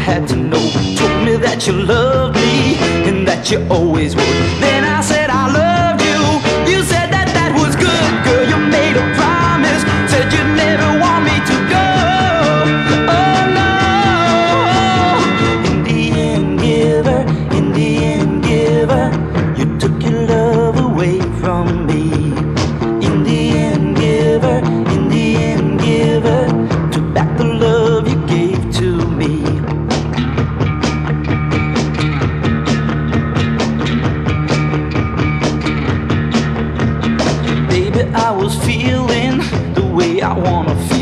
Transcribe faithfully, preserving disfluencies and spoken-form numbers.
had to know. Told me that you loved me and that you always would. Then I said I loved you. You said that that was good, girl. You made a promise, said you'd never want me to go. Oh no. In the end, giver, in the end, giver, you took your love away from me. In the end, giver, in the end, giver, took back the love you gave to me. Baby, I was feeling the way I wanna feel.